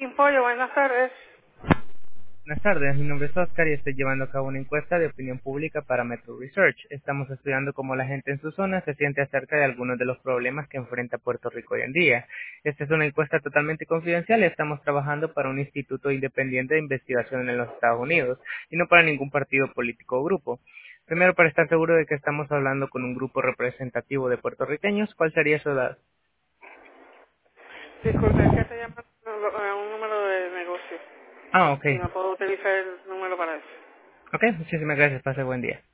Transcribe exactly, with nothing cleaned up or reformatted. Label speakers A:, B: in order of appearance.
A: Impollo, buenas tardes.
B: Buenas tardes, mi nombre es Oscar y estoy llevando a cabo una encuesta de opinión pública para Metro Research. Estamos estudiando cómo la gente en su zona se siente acerca de algunos de los problemas que enfrenta Puerto Rico hoy en día. Esta es una encuesta totalmente confidencial y estamos trabajando para un instituto independiente de investigación en los Estados Unidos y no para ningún partido político o grupo. Primero, para estar seguro de que estamos hablando con un grupo representativo de puertorriqueños, ¿cuál sería su edad?
A: Disculpe, es que estoy llamando a un número de negocio
B: Ah, ok.
A: y no puedo utilizar el número para eso.
B: Ok, muchísimas gracias, pase buen día.